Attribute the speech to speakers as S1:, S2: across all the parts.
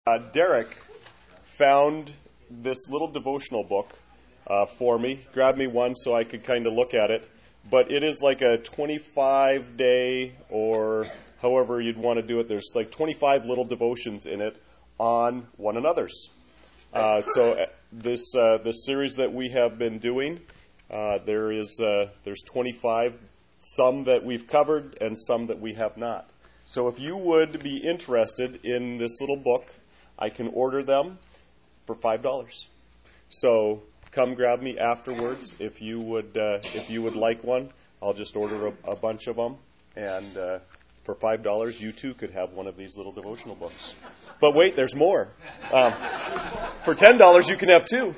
S1: Derek found this little devotional book for me, grabbed me one so I could kind of look at it. But it is like a 25-day, or however you'd want to do it. There's like 25 little devotions in it on one another's. This series that we have been doing, there's 25, some that we've covered and some that we have not. So if you would be interested in this little book, I can order them for $5. So come grab me afterwards if you would like one. I'll just order a bunch of them, and for $5, you too could have one of these little devotional books. But wait, there's more. For $10, you can have two.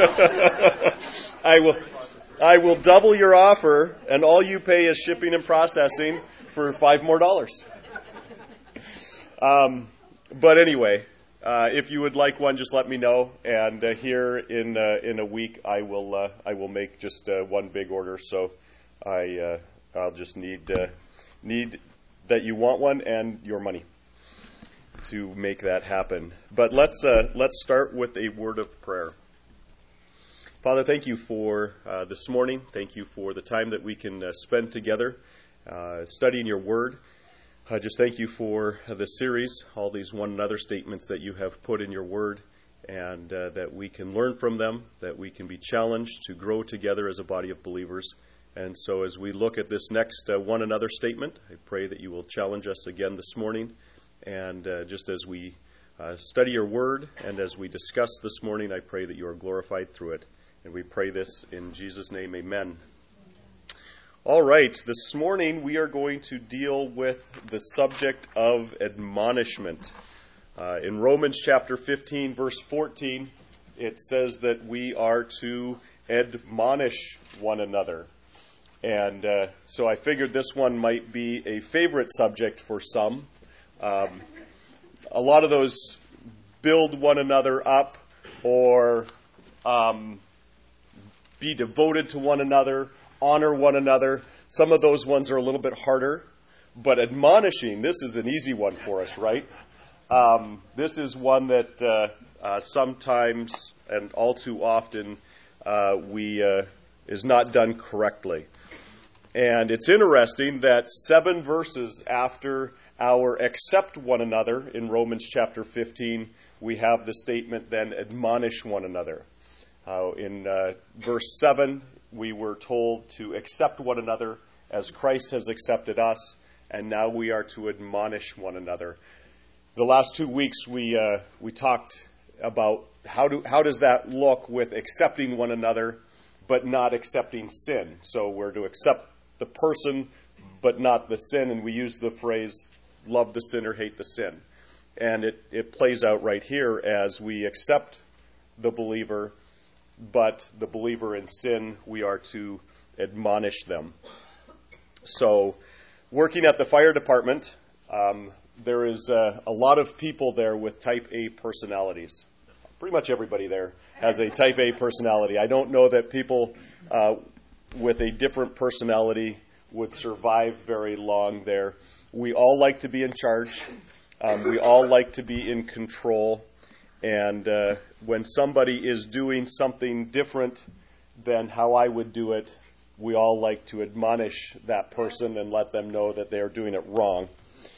S1: I will double your offer, and all you pay is shipping and processing for $5 more. But anyway, if you would like one, just let me know. And here in a week, I will make just one big order. So I'll just need that you want one and your money to make that happen. But let's start with a word of prayer. Father, thank you for this morning. Thank you for the time that we can spend together studying your word. I just thank you for the series, all these one another statements that you have put in your word, and that we can learn from them, that we can be challenged to grow together as a body of believers. And so as we look at this next one another statement, I pray that you will challenge us again this morning. And just as we study your word and as we discuss this morning, I pray that you are glorified through it. And we pray this in Jesus' name, amen. All right, this morning we are going to deal with the subject of admonishment. In Romans chapter 15, verse 14, it says that we are to admonish one another. And so I figured this one might be a favorite subject for some. A lot of those build one another up, or be devoted to one another, honor one another. Some of those ones are a little bit harder, but admonishing, this is an easy one for us, right? This is one that sometimes and all too often is not done correctly. And it's interesting that 7 verses after our accept one another in Romans chapter 15, we have the statement, then admonish one another. In verse 7, we were told to accept one another as Christ has accepted us, and now we are to admonish one another. The last 2 weeks we talked about how does that look with accepting one another but not accepting sin. So we're to accept the person but not the sin, and we use the phrase love the sinner, hate the sin. And it plays out right here as we accept the believer, but the believer in sin, we are to admonish them. So, working at the fire department, there is a lot of people there with type A personalities. Pretty much everybody there has a type A personality. I don't know that people with a different personality would survive very long there. We all like to be in charge. We all like to be in control. And when somebody is doing something different than how I would do it, we all like to admonish that person and let them know that they are doing it wrong,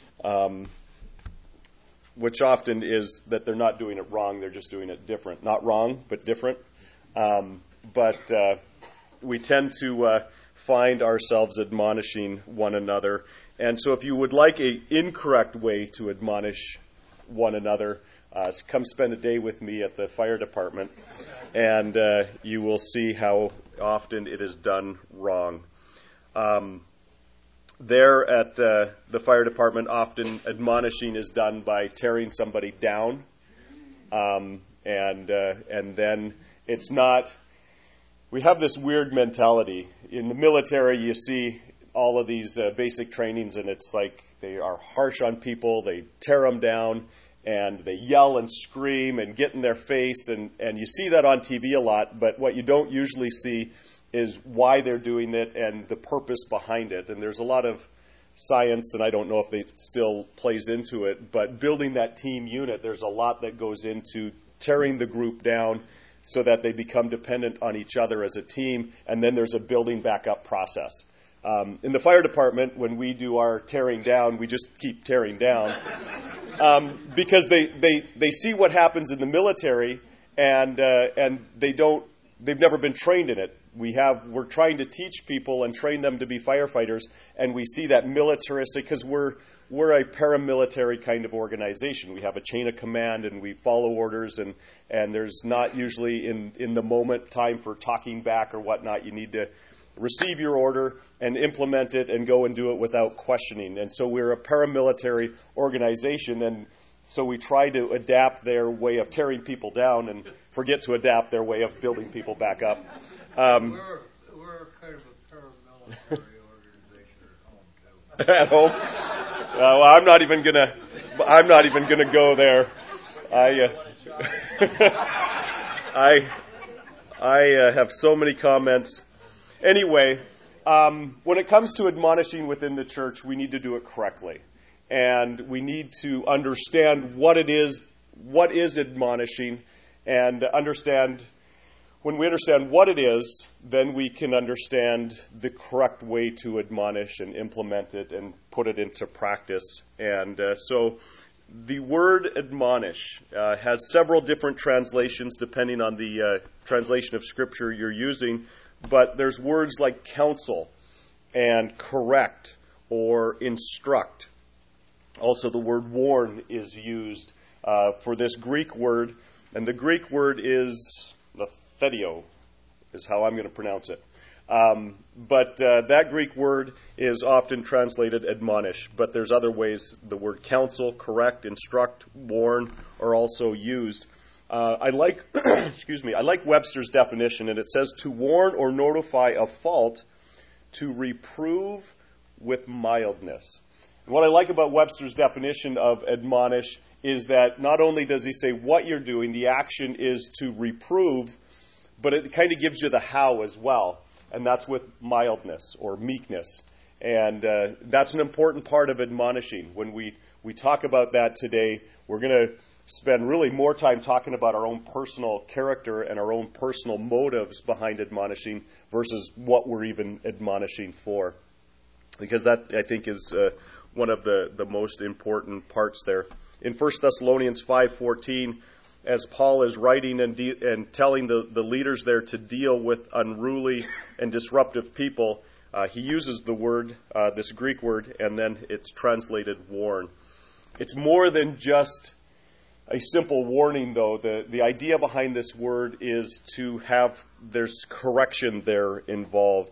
S1: which often is that they're not doing it wrong, they're just doing it different. Not wrong, but different. But we tend to find ourselves admonishing one another. And so if you would like an incorrect way to admonish one another, come spend a day with me at the fire department, and you will see how often it is done wrong. There at the fire department, often admonishing is done by tearing somebody down, and then it's not. We have this weird mentality. In the military, you see all of these basic trainings, and it's like they are harsh on people, they tear them down, and they yell and scream and get in their face, and you see that on TV a lot, but what you don't usually see is why they're doing it and the purpose behind it. And there's a lot of science, and I don't know if it still plays into it, but building that team unit, there's a lot that goes into tearing the group down so that they become dependent on each other as a team, and then there's a building back up process. In the fire department, when we do our tearing down, we just keep tearing down because they see what happens in the military, and they've never been trained in it. We're trying to teach people and train them to be firefighters, and we see that militaristic, because we're a paramilitary kind of organization. We have a chain of command, and we follow orders, and there's not usually in the moment time for talking back or whatnot. You need to receive your order and implement it and go and do it without questioning. And so we're a paramilitary organization, and so we try to adapt their way of tearing people down and forget to adapt their way of building people back up.
S2: We're kind of a paramilitary organization at home too.
S1: At home? Well, I'm not even gonna go there. I have so many comments. Anyway, when it comes to admonishing within the church, we need to do it correctly. And we need to understand what is admonishing, and understand, when we understand what it is, then we can understand the correct way to admonish and implement it and put it into practice. And so the word admonish has several different translations depending on the translation of Scripture you're using. But there's words like counsel and correct or instruct. Also, the word warn is used for this Greek word, and the Greek word is lethetio, is how I'm going to pronounce it. But that Greek word is often translated admonish, but there's other ways the word counsel, correct, instruct, warn are also used. I like Webster's definition, and it says to warn or notify of fault, to reprove with mildness. And what I like about Webster's definition of admonish is that not only does he say what you're doing, the action is to reprove, but it kind of gives you the how as well, and that's with mildness or meekness. And that's an important part of admonishing. When we talk about that today, we're going to spend really more time talking about our own personal character and our own personal motives behind admonishing versus what we're even admonishing for. Because that, I think, is one of the most important parts there. In 1 Thessalonians 5:14, as Paul is writing and telling the leaders there to deal with unruly and disruptive people, he uses the word, this Greek word, and then it's translated warn. It's more than just a simple warning, though. The idea behind this word is to have, there's correction there involved.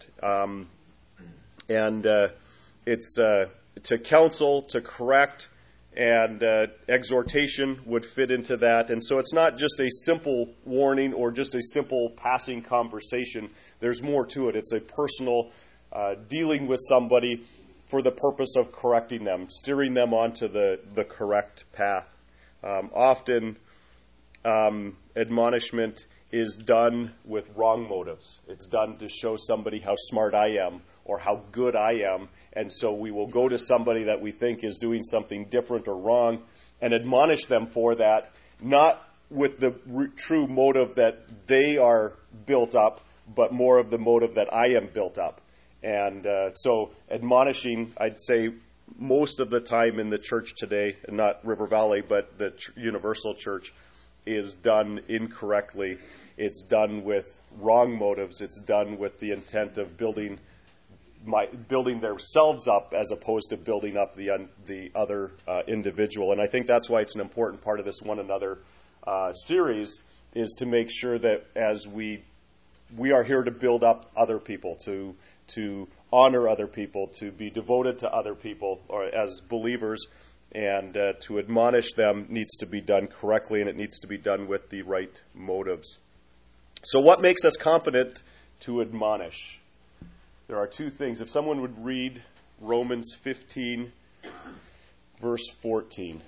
S1: And it's to counsel, to correct, and exhortation would fit into that. And so it's not just a simple warning or just a simple passing conversation. There's more to it. It's a personal dealing with somebody for the purpose of correcting them, steering them onto the correct path. Often, admonishment is done with wrong motives. It's done to show somebody how smart I am or how good I am. And so we will go to somebody that we think is doing something different or wrong and admonish them for that, not with the true motive that they are built up, but more of the motive that I am built up. And so admonishing, I'd say, most of the time in the church today, and not River Valley, but the universal church, is done incorrectly. It's done with wrong motives. It's done with the intent of building themselves up as opposed to building up the other individual. And I think that's why it's an important part of this One Another series, is to make sure that as we are here to build up other people, to honor other people, to be devoted to other people, or as believers, and to admonish them needs to be done correctly, and it needs to be done with the right motives. So what makes us competent to admonish? There are two things. If someone would read Romans 15, verse 14.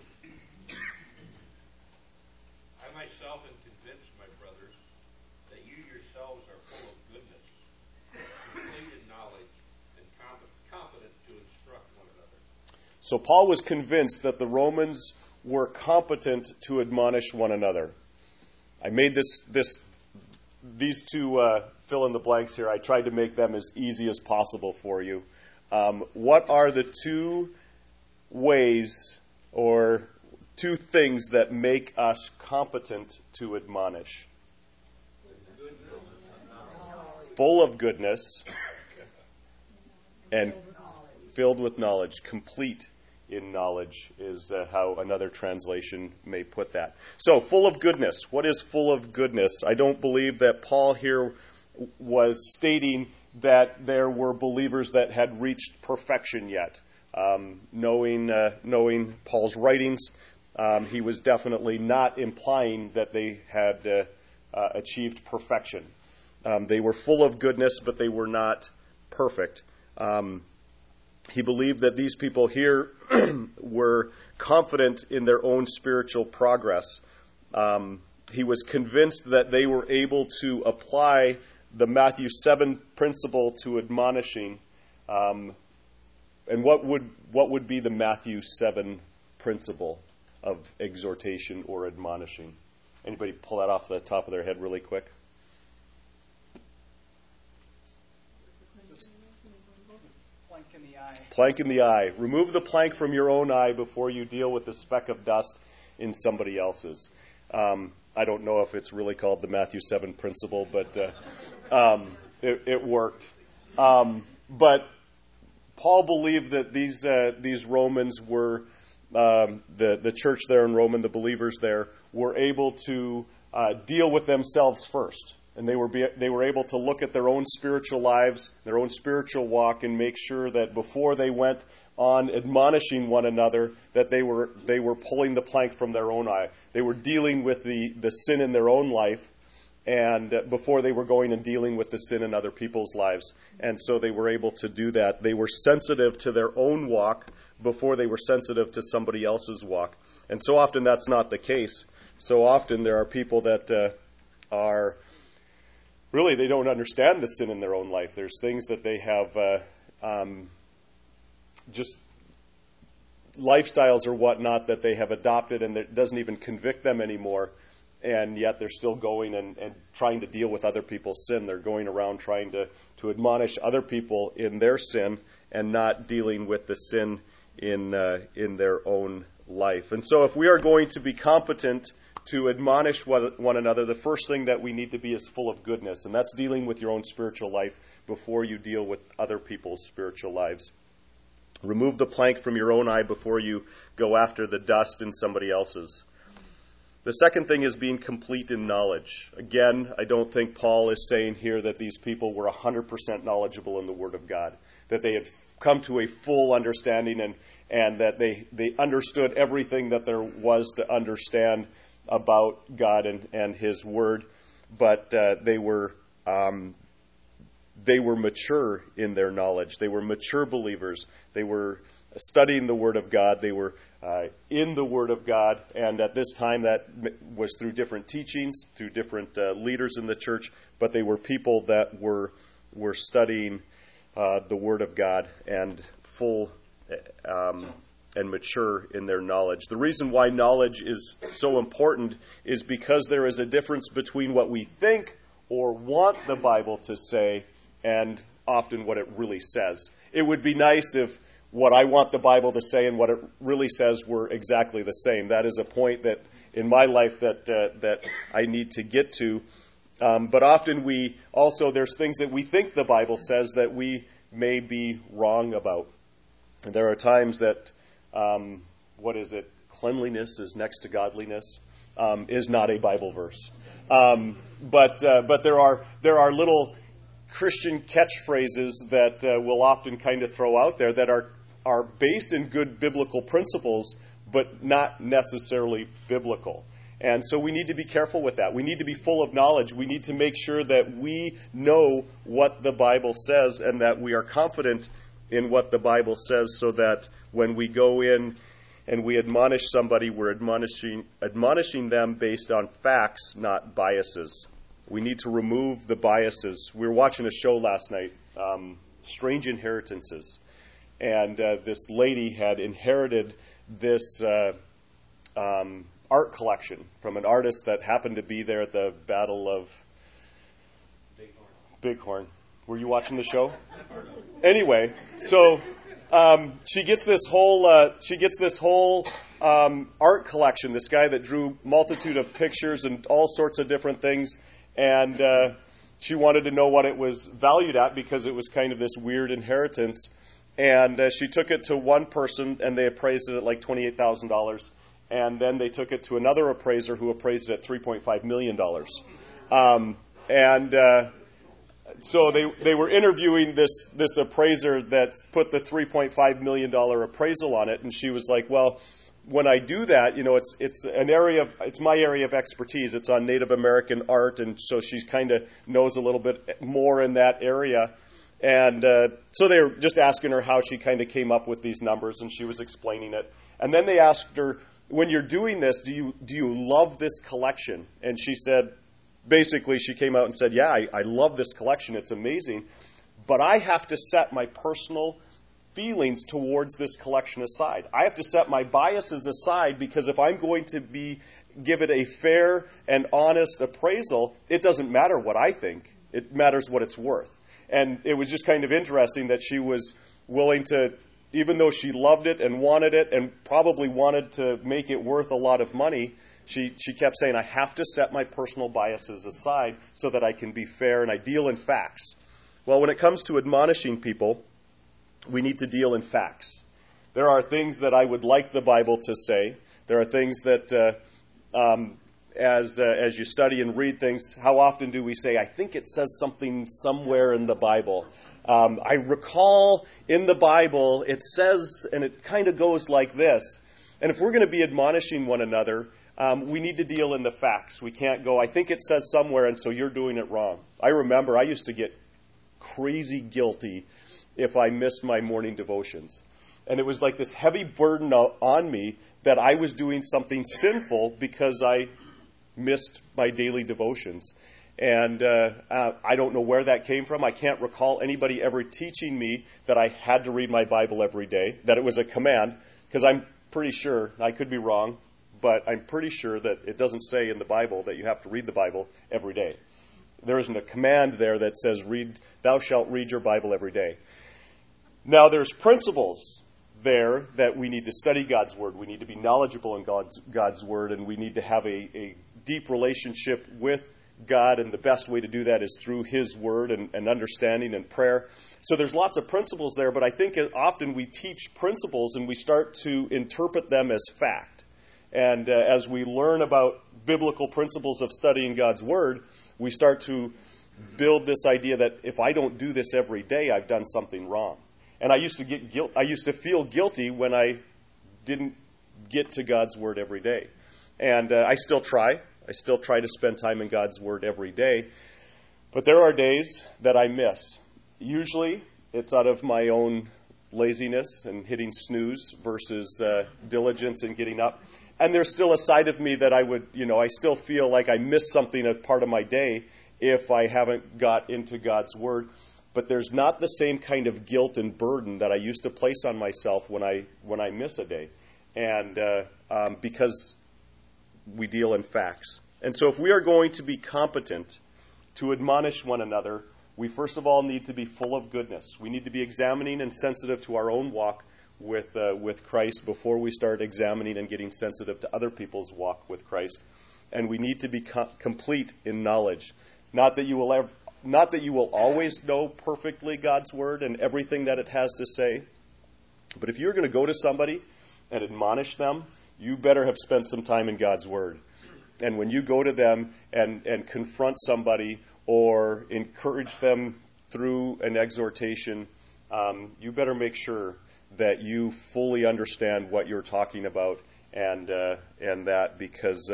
S2: I myself am convinced, my brothers, that you yourselves are full of goodness, complete in knowledge,
S3: and competent to instruct one another.
S1: So Paul was convinced that the Romans were competent to admonish one another. I made these two fill in the blanks here. I tried to make them as easy as possible for you. What are the two ways or two things that make us competent to admonish? Full of goodness and filled with knowledge, complete in knowledge is how another translation may put that. So, full of goodness. What is full of goodness? I don't believe that Paul here was stating that there were believers that had reached perfection yet. Knowing Paul's writings, he was definitely not implying that they had achieved perfection. They were full of goodness, but they were not perfect. He believed that these people here were confident in their own spiritual progress. He was convinced that they were able to apply the Matthew 7 principle to admonishing. And what would be the Matthew 7 principle of exhortation or admonishing? Anybody pull that off the top of their head really quick?
S4: Plank in the eye.
S1: Plank in the eye. Remove the plank from your own eye before you deal with the speck of dust in somebody else's. I don't know if it's really called the Matthew 7 principle, but it worked. But Paul believed that these Romans were, the church there in Rome and the believers there, were able to deal with themselves first. And they were able to look at their own spiritual lives, their own spiritual walk, and make sure that before they went on admonishing one another, that they were pulling the plank from their own eye. They were dealing with the sin in their own life, and before they were going and dealing with the sin in other people's lives. And so they were able to do that. They were sensitive to their own walk before they were sensitive to somebody else's walk. And so often that's not the case. So often there are people that are... Really, they don't understand the sin in their own life. There's things that they have just lifestyles or whatnot that they have adopted, and it doesn't even convict them anymore. And yet they're still going and trying to deal with other people's sin. They're going around trying to admonish other people in their sin and not dealing with the sin in their own life. And so if we are going to be competent to admonish one another, the first thing that we need to be is full of goodness. And that's dealing with your own spiritual life before you deal with other people's spiritual lives. Remove the plank from your own eye before you go after the dust in somebody else's. The second thing is being complete in knowledge. Again, I don't think Paul is saying here that these people were 100% knowledgeable in the Word of God, that they had come to a full understanding and that they understood everything that there was to understand about God and His Word, but they were mature in their knowledge. They were mature believers. They were studying the Word of God. They were in the Word of God, and at this time that was through different teachings, through different leaders in the church, but they were people that were studying the Word of God and full and mature in their knowledge. The reason why knowledge is so important is because there is a difference between what we think or want the Bible to say and often what it really says. It would be nice if what I want the Bible to say and what it really says were exactly the same. That is a point that in my life that I need to get to. But often there's things that we think the Bible says that we may be wrong about. And there are times that cleanliness is next to godliness, is not a Bible verse. But there are little Christian catchphrases that we'll often kind of throw out there that are based in good biblical principles, but not necessarily biblical. And so we need to be careful with that. We need to be full of knowledge. We need to make sure that we know what the Bible says and that we are confident in what the Bible says, so that when we go in and we admonish somebody, we're admonishing them based on facts, not biases. We need to remove the biases. We were watching a show last night. strange inheritances. And this lady had inherited this art collection from an artist that happened to be there at the Battle of Bighorn. Were you watching the show? Anyway, so she gets this whole art collection. This guy that drew multitude of pictures and all sorts of different things, and she wanted to know what it was valued at because it was kind of this weird inheritance. And she took it to one person, and they appraised it at like $28,000. And then they took it to another appraiser who appraised it at $3.5 million. So they were interviewing this appraiser that put the $3.5 million appraisal on it, and she was like, well, when I do that, it's my area of expertise. It's on Native American art, and so she kind of knows a little bit more in that area. And so they were just asking her how she kind of came up with these numbers, and she was explaining it. And then they asked her, when you're doing this, do you love this collection? And she said, basically, she came out and said, yeah, I love this collection. It's amazing. But I have to set my personal feelings towards this collection aside. I have to set my biases aside, because if I'm going to give it a fair and honest appraisal, it doesn't matter what I think. It matters what it's worth. And it was just kind of interesting that she was willing to, even though she loved it and wanted it and probably wanted to make it worth a lot of money, she kept saying, I have to set my personal biases aside so that I can be fair and I deal in facts. Well, when it comes to admonishing people, we need to deal in facts. There are things that I would like the Bible to say. There are things that, as you study and read things, how often do we say, I think it says something somewhere in the Bible. I recall in the Bible it says, and it kind of goes like this. And if we're going to be admonishing one another, we need to deal in the facts. We can't go, I think it says somewhere, and so you're doing it wrong. I remember I used to get crazy guilty if I missed my morning devotions. And it was like this heavy burden on me that I was doing something sinful because I missed my daily devotions. And I don't know where that came from. I can't recall anybody ever teaching me that I had to read my Bible every day, that it was a command, because I'm pretty sure, I could be wrong, but I'm pretty sure that it doesn't say in the Bible that you have to read the Bible every day. There isn't a command there that says, thou shalt read your Bible every day. Now, there's principles there that we need to study God's Word. We need to be knowledgeable in God's Word, and we need to have a deep relationship with God, and the best way to do that is through His Word and understanding and prayer. So there's lots of principles there, but I think often we teach principles and we start to interpret them as fact. And as we learn about biblical principles of studying God's Word, we start to build this idea that if I don't do this every day, I've done something wrong. And I used to feel guilty when I didn't get to God's Word every day. And I still try. I still try to spend time in God's Word every day. But there are days that I miss. Usually, it's out of my own laziness and hitting snooze versus diligence and getting up. And there's still a side of me that I still feel like I missed something as part of my day if I haven't got into God's Word. But there's not the same kind of guilt and burden that I used to place on myself when I miss a day. And because we deal in facts. And so if we are going to be competent to admonish one another, we first of all need to be full of goodness. We need to be examining and sensitive to our own walk with Christ before we start examining and getting sensitive to other people's walk with Christ. And we need to be complete in knowledge. Not that you will always know perfectly God's Word and everything that it has to say, but if you're going to go to somebody and admonish them, you better have spent some time in God's Word. And when you go to them and confront somebody or encourage them through an exhortation, you better make sure that you fully understand what you're talking about and that, because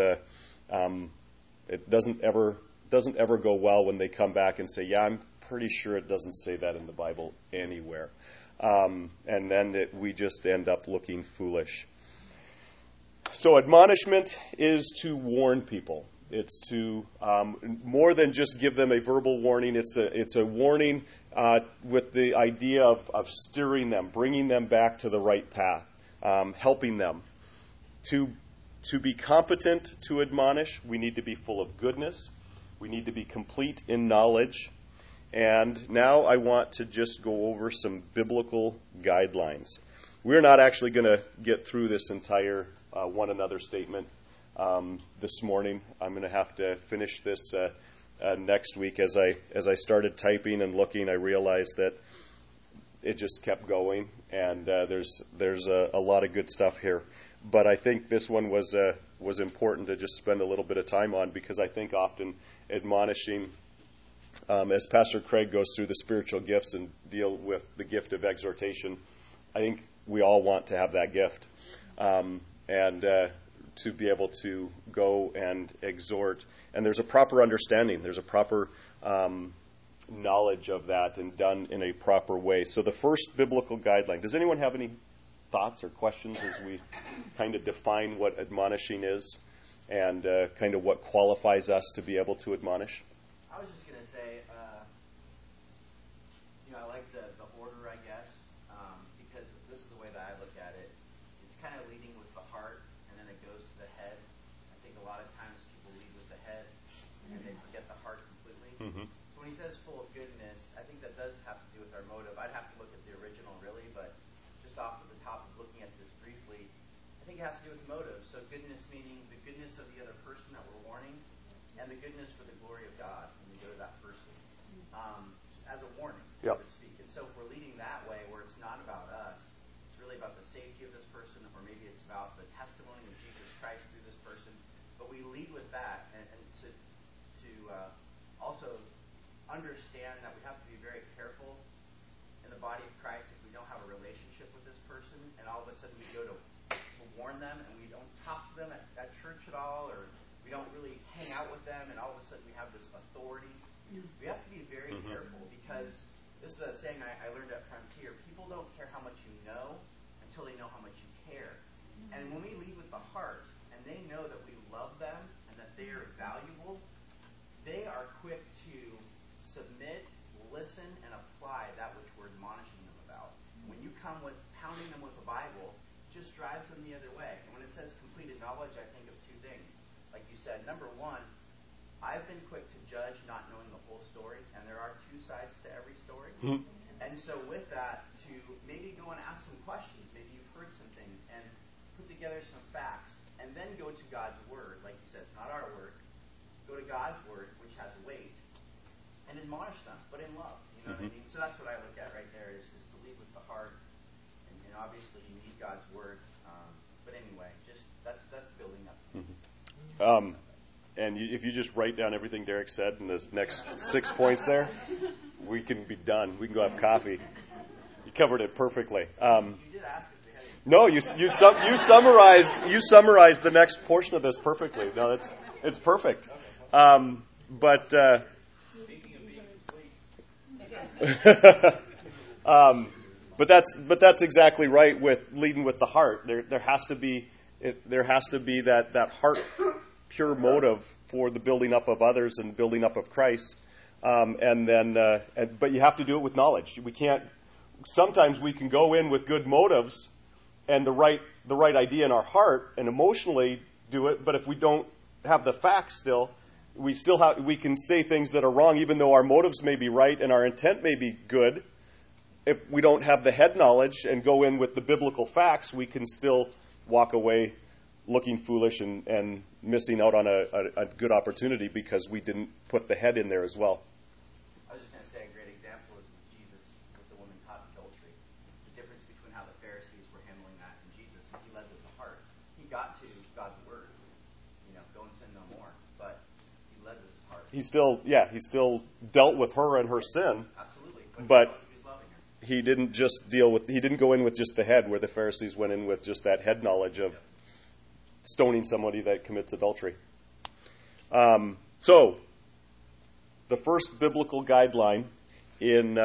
S1: it doesn't ever go well when they come back and say, yeah, I'm pretty sure it doesn't say that in the Bible anywhere. And then we just end up looking foolish. So admonishment is to warn people. It's to more than just give them a verbal warning. It's a warning with the idea of steering them, bringing them back to the right path, helping them. To be competent to admonish, we need to be full of goodness. We need to be complete in knowledge. And now I want to just go over some biblical guidelines. We're not actually going to get through this entire one another statement this morning. I'm going to have to finish this next week. As I started typing and looking, I realized that it just kept going, and there's a lot of good stuff here. But I think this one was important to just spend a little bit of time on, because I think often admonishing, as Pastor Craig goes through the spiritual gifts and deal with the gift of exhortation, I think we all want to have that gift, and to be able to go and exhort. And there's a proper understanding. There's a proper knowledge of that, and done in a proper way. So the first biblical guideline. Does anyone have any thoughts or questions as we kind of define what admonishing is and kind of what qualifies us to be able to admonish?
S5: I was just going to say, I like the order, I guess, because this is the way that I look at it. It's kind of leading with the heart, and then it goes to the head. I think a lot of times people lead with the head, and they forget the heart completely.
S1: Mm-hmm.
S5: So when he says full of goodness, I think that does have to do with our motive. I'd have to look at the original, really, but just off of the top of looking at this briefly, I think it has to do with motive. So goodness meaning the goodness of the other person that we're warning, and the goodness for the glory of God when we go to that person, as a warning, so
S1: Yep.
S5: to speak. And so if we're leading that way, where it's not about us, it's really about the safety of this person, or maybe it's about the testimony of Jesus Christ through this person. But we lead with that, and to also understand that we have to be very careful in the body of Christ if we don't have a relationship with this person, and all of a sudden we go to warn them, and we don't talk to them at church at all, or we don't really hang out with them, and all of a sudden we have this authority. We have to be very careful, because this is a saying I learned at Frontier. People don't care how much you know until they know how much you care. And when we lead with the heart, and they know that we love them and that they are valuable, they are quick to submit, listen, and apply that which we're admonishing them about. When you come with pounding them with the Bible, it just drives them the other way. And when it says completed knowledge, I think of two things. Like you said, number one, I've been quick to judge not knowing the whole story, and there are two sides to every story.
S1: Mm-hmm.
S5: And so with that, to maybe go and ask some questions, maybe you've heard some things, and put together some facts, and then go to God's Word. Like you said, it's not our word. Go to God's Word, which has weight, and admonish them, but in love. You know what I mean? So that's what I look at right there, is to lead with the heart. And obviously you need God's Word. But anyway, just that's building up.
S1: Mm-hmm. And if you just write down everything Derek said in the next 6 points there, we can be done. We can go have coffee. You covered it perfectly.
S5: You did ask us ahead.
S1: No, you summarized the next portion of this perfectly. No, it's perfect. But that's exactly right with leading with the heart. There has to be that heart pure motive for the building up of others and building up of Christ. But you have to do it with knowledge. We can't. Sometimes we can go in with good motives and the right idea in our heart and emotionally do it. But if we don't have the facts, we can say things that are wrong, even though our motives may be right and our intent may be good. If we don't have the head knowledge and go in with the biblical facts, we can still walk away looking foolish and missing out on a good opportunity because we didn't put the head in there as well.
S5: I was just going to say a great example is with Jesus, with the woman caught in adultery. The difference between how the Pharisees were handling that and Jesus, he led with the heart. He got to God's Word, go and sin no more. But he led with his heart. He still
S1: dealt with her and her sin.
S5: Absolutely.
S1: But
S5: he was loving her.
S1: He didn't go in with just the head, where the Pharisees went in with just that head knowledge of stoning somebody that commits adultery. So, the first biblical guideline in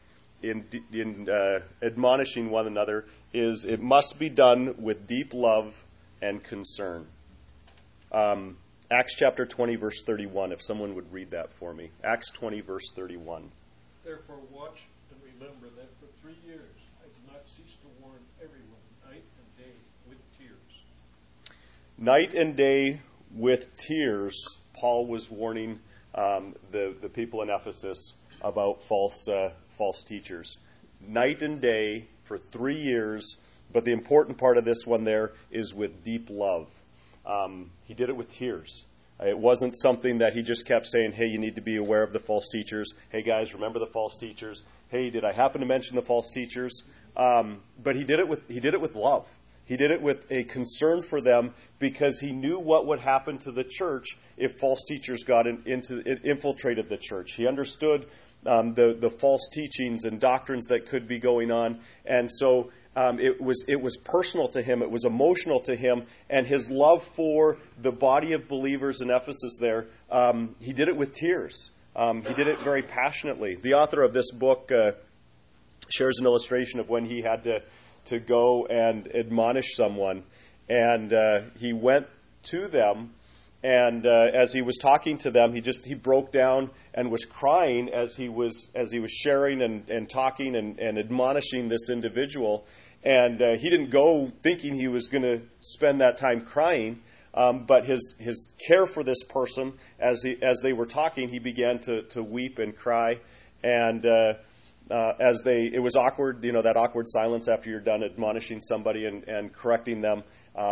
S1: admonishing one another is it must be done with deep love and concern. Acts chapter 20, verse 31, if someone would read that for me. Acts 20, verse 31.
S3: Therefore watch and remember that for 3 years I did not cease to warn everyone night and day with tears.
S1: Night and day with tears, Paul was warning the people in Ephesus about false teachers. Night and day for 3 years, but the important part of this one there is with deep love. He did it with tears. It wasn't something that he just kept saying, hey, you need to be aware of the false teachers. Hey, guys, remember the false teachers. Hey, did I happen to mention the false teachers? But he did it with love. He did it with a concern for them because he knew what would happen to the church if false teachers infiltrated the church. He understood the false teachings and doctrines that could be going on, and so it was personal to him. It was emotional to him, and his love for the body of believers in Ephesus there, he did it with tears. He did it very passionately. The author of this book shares an illustration of when he had to go and admonish someone, and he went to them, and as he was talking to them, he broke down and was crying as he was sharing and talking and admonishing this individual. And he didn't go thinking he was going to spend that time crying, but his care for this person, as they were talking, he began to weep and cry. And it was awkward, that awkward silence after you're done admonishing somebody and correcting them.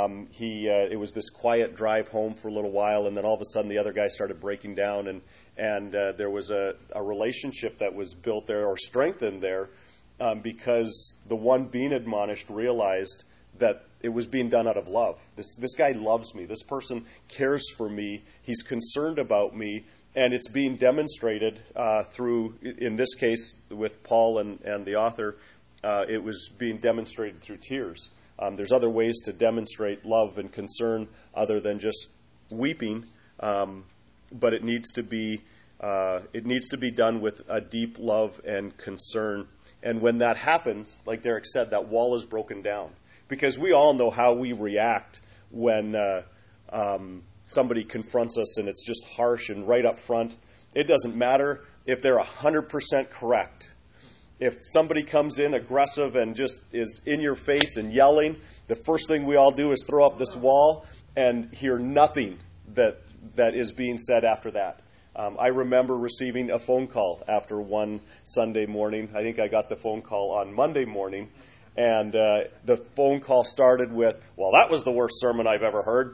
S1: It was this quiet drive home for a little while, and then all of a sudden the other guy started breaking down, and there was a relationship that was built there or strengthened there because the one being admonished realized that it was being done out of love. This guy loves me. This person cares for me. He's concerned about me. And it's being demonstrated through, in this case, with Paul and the author, it was being demonstrated through tears. There's other ways to demonstrate love and concern other than just weeping, but it needs to be done with a deep love and concern. And when that happens, like Derek said, that wall is broken down. Because we all know how we react when somebody confronts us and it's just harsh and right up front. It doesn't matter if they're 100% correct. If somebody comes in aggressive and just is in your face and yelling, the first thing we all do is throw up this wall and hear nothing that is being said after that. I remember receiving a phone call after one Sunday morning. I think I got the phone call on Monday morning. And the phone call started with, well, that was the worst sermon I've ever heard.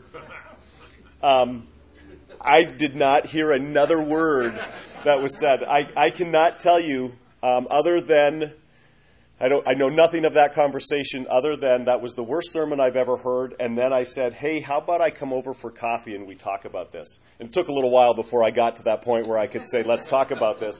S1: I did not hear another word that was said. I cannot tell you other than, I know nothing of that conversation other than that was the worst sermon I've ever heard. And then I said, hey, how about I come over for coffee and we talk about this? And it took a little while before I got to that point where I could say, let's talk about this.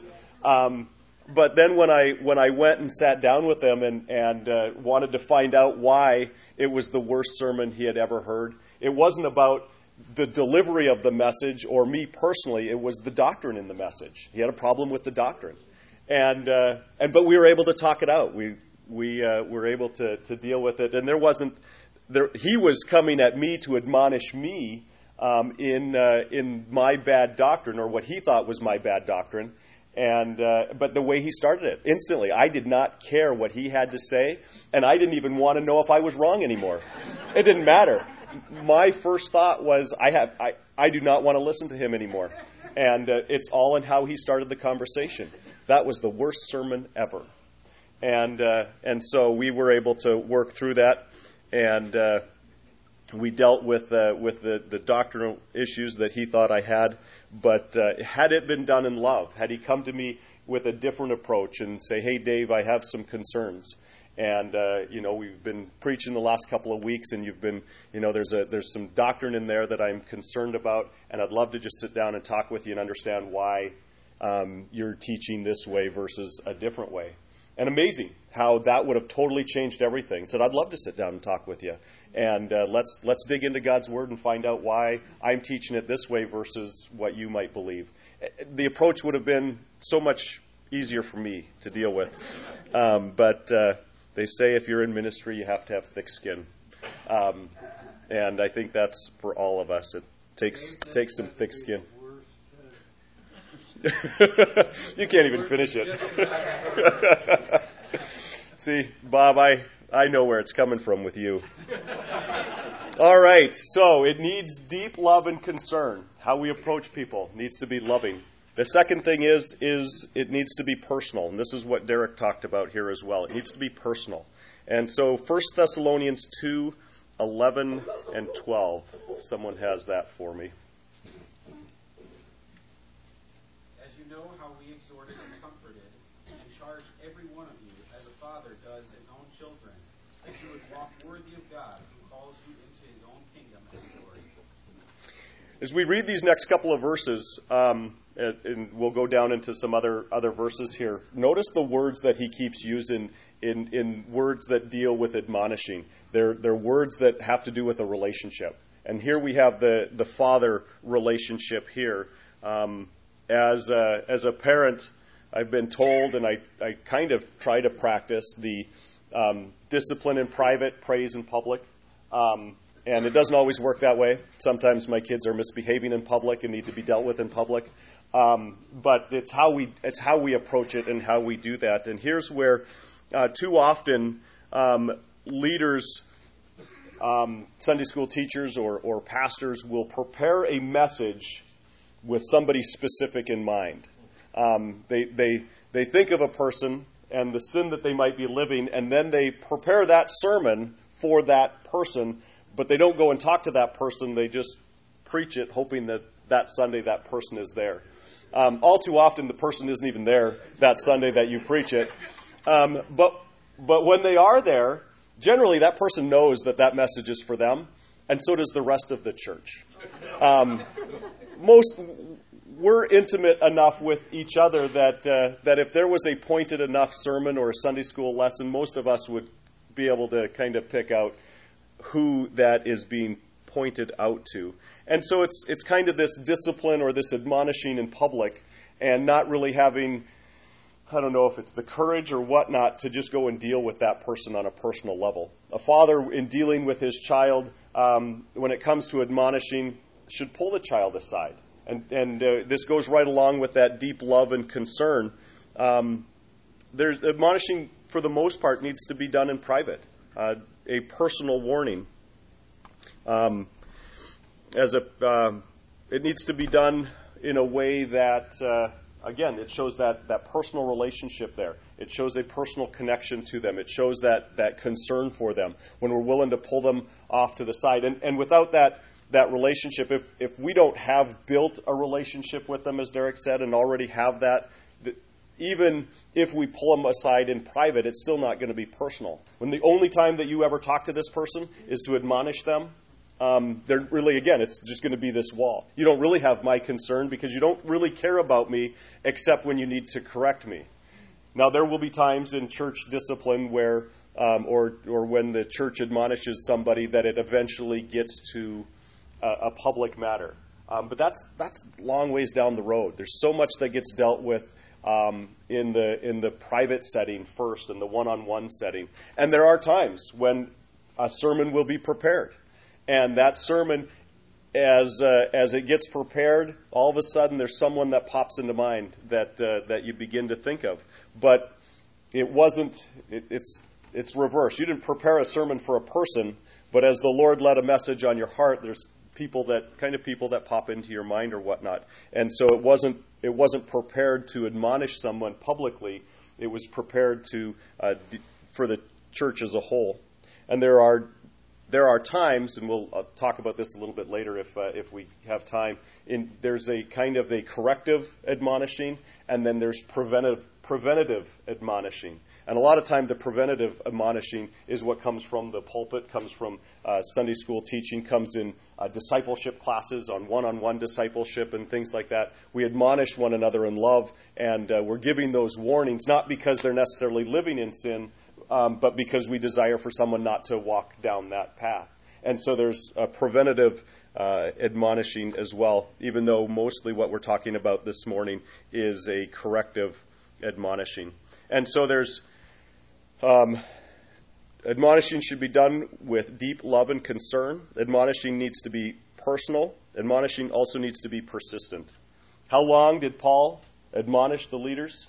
S1: But then when I went and sat down with him and wanted to find out why it was the worst sermon he had ever heard, it wasn't about the delivery of the message or me personally. It was the doctrine in the message. He had a problem with the doctrine, but we were able to talk it out. We were able to deal with it, and he was coming at me to admonish me in my bad doctrine or what he thought was my bad doctrine. But the way he started it, instantly, I did not care what he had to say, and I didn't even want to know if I was wrong anymore. It didn't matter. My first thought was, I do not want to listen to him anymore. And it's all in how he started the conversation. That was the worst sermon ever. And so we were able to work through that, and we dealt with the doctrinal issues that he thought I had. But had it been done in love, had he come to me with a different approach and say, hey, Dave, I have some concerns. And, we've been preaching the last couple of weeks, and you've been, there's some doctrine in there that I'm concerned about, and I'd love to just sit down and talk with you and understand why you're teaching this way versus a different way. And amazing how that would have totally changed everything. Said, I'd love to sit down and talk with you. And let's dig into God's Word and find out why I'm teaching it this way versus what you might believe. The approach would have been so much easier for me to deal with. But they say if you're in ministry, you have to have thick skin. And I think that's for all of us. takes some thick skin.
S2: Worst,
S1: You can't even finish it. See, Bob, I know where it's coming from with you. All right, so it needs deep love and concern. How we approach people needs to be loving. The second thing is it needs to be personal, and this is what Derek talked about here as well. It needs to be personal. And so 1 Thessalonians 2:11 and 12. If someone has that for me.
S6: As you know how we exhorted and comforted and charged every one of you, as a father does his own children, that you would walk worthy of God, who calls you into his own kingdom and glory.
S1: As we read these next couple of verses, and we'll go down into some other verses here, notice the words that he keeps using in words that deal with admonishing. They're words that have to do with a relationship. And here we have the father relationship here. As a parent, I've been told, and I kind of try to practice the discipline in private, praise in public. And it doesn't always work that way. Sometimes my kids are misbehaving in public and need to be dealt with in public. But it's how we approach it and how we do that. And here's where too often leaders, Sunday school teachers or pastors will prepare a message with somebody specific in mind. They think of a person and the sin that they might be living, and then they prepare that sermon for that person, but they don't go and talk to that person. They just preach it, hoping that Sunday that person is there. All too often, the person isn't even there that Sunday that you preach it. But when they are there, generally that person knows that message is for them, and so does the rest of the church. We're intimate enough with each other that if there was a pointed enough sermon or a Sunday school lesson, most of us would be able to kind of pick out who that is being pointed out to. And so it's kind of this discipline or this admonishing in public, and not really having, I don't know if it's the courage or whatnot, to just go and deal with that person on a personal level. A father, in dealing with his child, when it comes to admonishing, should pull the child aside. And this goes right along with that deep love and concern. There's admonishing, for the most part, needs to be done in private. A personal warning. It needs to be done in a way that, again, it shows that personal relationship there. It shows a personal connection to them. It shows that concern for them when we're willing to pull them off to the side. And without that relationship, if we don't have built a relationship with them, as Derek said, and already have that, even if we pull them aside in private, it's still not going to be personal. When the only time that you ever talk to this person is to admonish them, they're really, again, it's just going to be this wall. You don't really have my concern because you don't really care about me except when you need to correct me. Now, there will be times in church discipline where, or when the church admonishes somebody, that it eventually gets to a public matter. But that's long ways down the road. There's so much that gets dealt with in the private setting first, in the one-on-one setting. And there are times when a sermon will be prepared. And that sermon, as it gets prepared, all of a sudden there's someone that pops into mind that you begin to think of. But it wasn't, it's reversed. You didn't prepare a sermon for a person, but as the Lord led a message on your heart, there's people that pop into your mind or whatnot. And so it wasn't prepared to admonish someone publicly. It was prepared for the church as a whole. And there are times, and we'll talk about this a little bit later if we have time. There's a kind of a corrective admonishing, and then there's preventative admonishing. And a lot of time the preventative admonishing is what comes from the pulpit, comes from Sunday school teaching, comes in discipleship classes on one-on-one discipleship and things like that. We admonish one another in love, and we're giving those warnings, not because they're necessarily living in sin, but because we desire for someone not to walk down that path. And so there's a preventative admonishing as well, even though mostly what we're talking about this morning is a corrective admonishing. And so there's admonishing should be done with deep love and concern. Admonishing needs to be personal. Admonishing also needs to be persistent. How long did Paul admonish the leaders?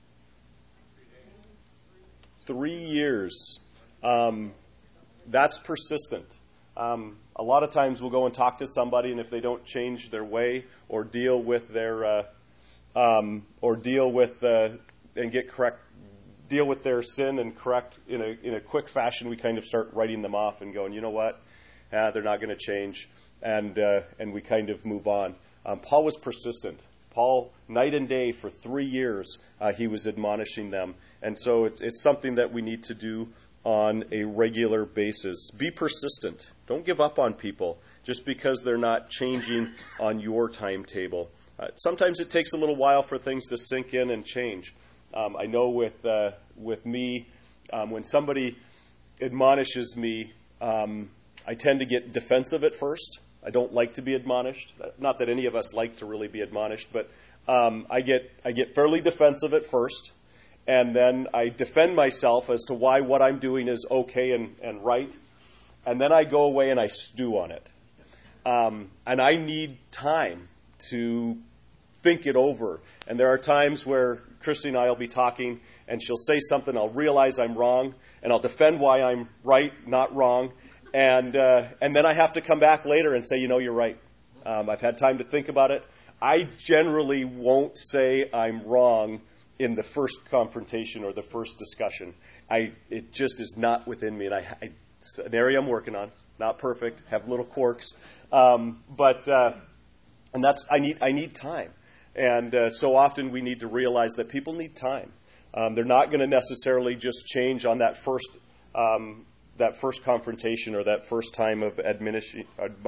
S1: 3 years. That's persistent. A lot of times we'll go and talk to somebody, and if they don't change their way or deal with their and get correct, deal with their sin and correct in a quick fashion, we kind of start writing them off and going, you know what, they're not going to change, and we kind of move on. Paul was persistent. Paul, night and day for 3 years, he was admonishing them, and so it's something that we need to do on a regular basis. Be persistent. Don't give up on people just because they're not changing on your timetable. Sometimes it takes a little while for things to sink in and change. I know with me, when somebody admonishes me, I tend to get defensive at first. I don't like to be admonished. Not that any of us like to really be admonished, but I get fairly defensive at first. And then I defend myself as to why what I'm doing is okay and right. And then I go away and I stew on it. And I need time to think it over. And there are times where Christy and I will be talking, and she'll say something, I'll realize I'm wrong, and I'll defend why I'm right, not wrong. And then I have to come back later and say, you're right. I've had time to think about it. I generally won't say I'm wrong in the first confrontation or the first discussion. It just is not within me, and it's an area I'm working on. Not perfect, have little quirks, but I need time, and so often we need to realize that people need time. They're not going to necessarily just change on that first confrontation or that first time of admonishing.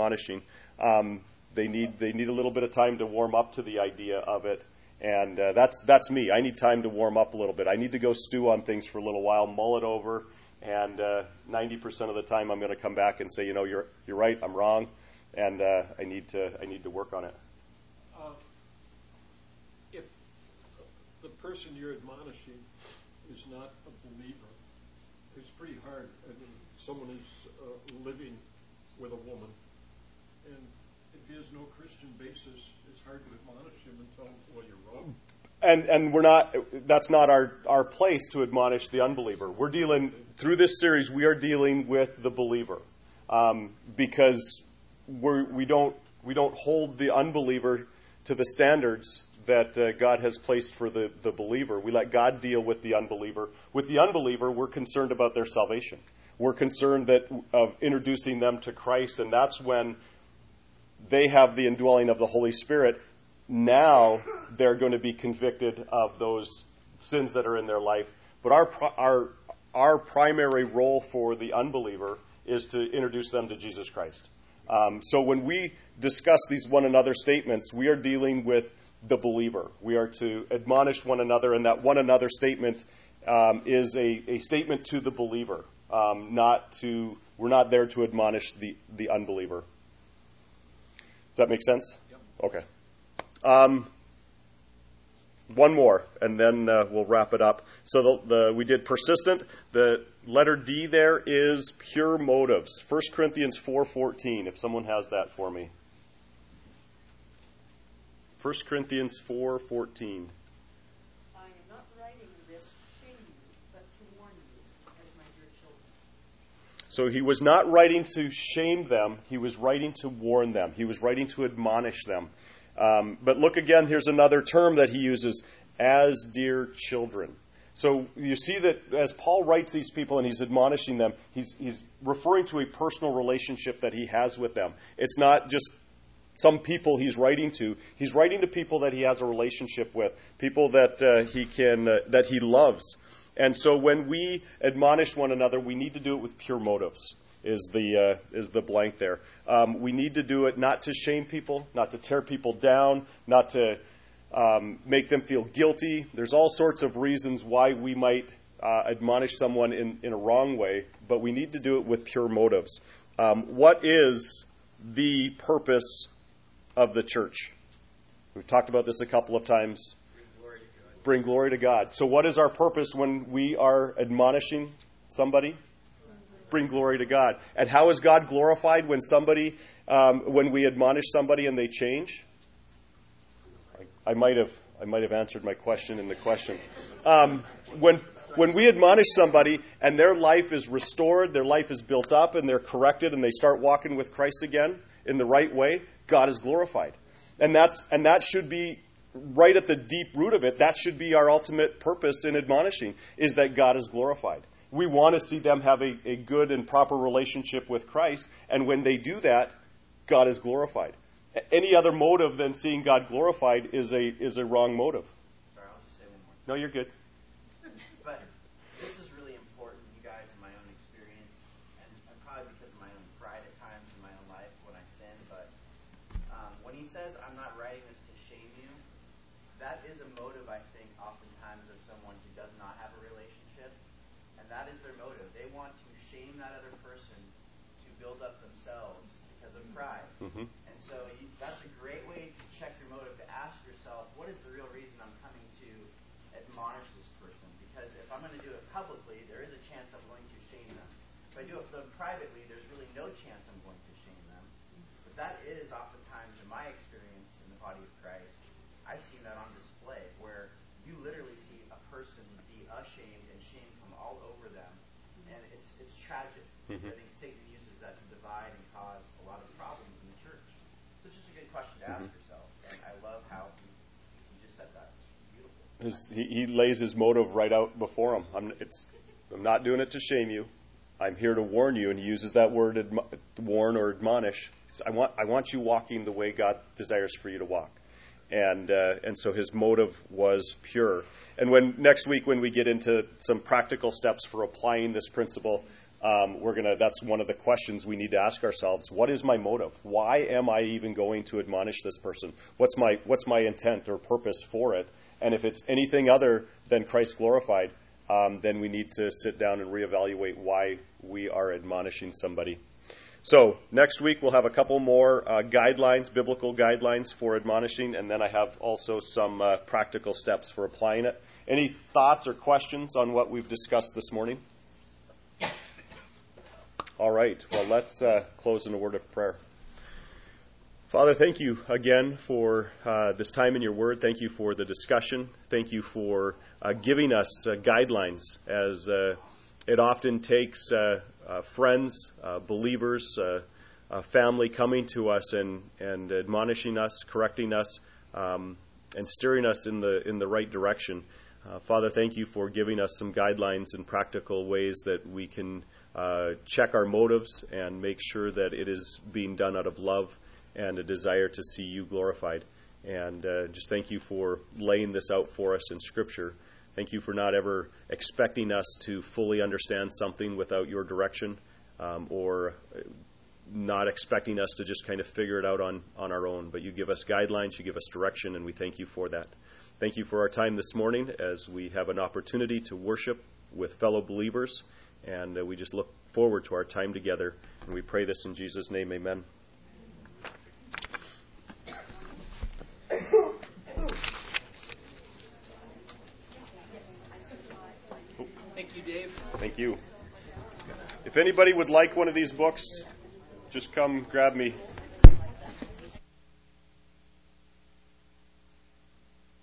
S1: They need a little bit of time to warm up to the idea of it. And that's me. I need time to warm up a little bit. I need to go stew on things for a little while, mull it over, and 90% of the time I'm going to come back and say, you're right, I'm wrong, and I need to work on it.
S3: If the person you're admonishing is not a believer, it's pretty hard. I mean, someone is living with a woman, and if he has no Christian basis, it's hard to admonish him and tell him, well, you're wrong.
S1: And that's not our place to admonish the unbeliever. Through this series, we are dealing with the believer, because we don't hold the unbeliever to the standards that God has placed for the believer. We let God deal with the unbeliever. With the unbeliever, we're concerned about their salvation. We're concerned of introducing them to Christ, and that's when they have the indwelling of the Holy Spirit. Now they're going to be convicted of those sins that are in their life. But our primary role for the unbeliever is to introduce them to Jesus Christ. So when we discuss these one another statements, we are dealing with the believer. We are to admonish one another, and that one another statement is a statement to the believer. We're not there to admonish the unbeliever. Does that make sense?
S6: Yep.
S1: Okay. One more, and then we'll wrap it up. So we did persistent. The letter D there is pure motives. 1 Corinthians 4:14, if someone has that for me. 1 Corinthians 4:14.
S7: I am not writing this to shame you, but to warn you, as my dear children.
S1: So he was not writing to shame them. He was writing to warn them. He was writing to admonish them. But look again, here's another term that he uses, as dear children. So you see that as Paul writes these people and he's admonishing them, he's referring to a personal relationship that he has with them. It's not just some people he's writing to. He's writing to people that he has a relationship with, people that he loves. And so when we admonish one another, we need to do it with pure motives. Is the blank there. We need to do it not to shame people, not to tear people down, not to make them feel guilty. There's all sorts of reasons why we might admonish someone in a wrong way, but we need to do it with pure motives. What is the purpose of the church? We've talked about this a couple of times. Bring glory to God. So what is our purpose when we are admonishing somebody? bring glory to God. And how is God glorified when we admonish somebody and they change? I might have answered my question in the question. When we admonish somebody and their life is restored, their life is built up, and they're corrected, and they start walking with Christ again in the right way, God is glorified. And that should be right at the deep root of it. That should be our ultimate purpose in admonishing, is that God is glorified. We want to see them have a good and proper relationship with Christ, and when they do that, God is glorified. Any other motive than seeing God glorified is a wrong motive.
S5: Sorry, I'll just say one more.
S1: No, you're good.
S5: But this is really important, you guys, in my own experience, and probably because of my own pride at times in my own life when I sin. But when he says, I'm not writing this to shame you, that is a motive, I think, oftentimes of someone who does not have a relationship. And that is their motive. They want to shame that other person to build up themselves because of pride.
S1: Mm-hmm.
S5: And so that's a great way to check your motive, to ask yourself, what is the real reason I'm coming to admonish this person? Because if I'm going to do it publicly, there is a chance I'm going to shame them. If I do it privately, there's really no chance I'm going to shame them. But that is oftentimes, in my experience in the body of Christ, I've seen that on display, where you literally see a person be ashamed and shame come all over them. And it's tragic.
S1: Mm-hmm.
S5: I think Satan uses that to divide and cause a lot of problems in the church. So it's just a good question to ask yourself. And I love how he just said that. It's beautiful.
S1: He lays his motive right out before him. I'm not doing it to shame you. I'm here to warn you. And he uses that word, warn or admonish. I want you walking the way God desires for you to walk. And so his motive was pure. And next week when we get into some practical steps for applying this principle, that's one of the questions we need to ask ourselves. What is my motive? Why am I even going to admonish this person? What's my intent or purpose for it? And if it's anything other than Christ glorified, then we need to sit down and reevaluate why we are admonishing somebody. So next week we'll have a couple more biblical guidelines for admonishing, and then I have also some practical steps for applying it. Any thoughts or questions on what we've discussed this morning? All right. Well, let's close in a word of prayer. Father, thank you again for this time in your word. Thank you for the discussion. Thank you for giving us guidelines, as it often takes friends, believers, family coming to us and admonishing us, correcting us, and steering us in the right direction. Father, thank you for giving us some guidelines and practical ways that we can check our motives and make sure that it is being done out of love and a desire to see you glorified. And just thank you for laying this out for us in Scripture. Thank you for not ever expecting us to fully understand something without your direction, or not expecting us to just kind of figure it out on our own. But you give us guidelines, you give us direction, and we thank you for that. Thank you for our time this morning as we have an opportunity to worship with fellow believers, and we just look forward to our time together. And we pray this in Jesus' name, amen.
S4: Thank you, Dave.
S1: Thank you. If anybody would like one of these books, just come grab me.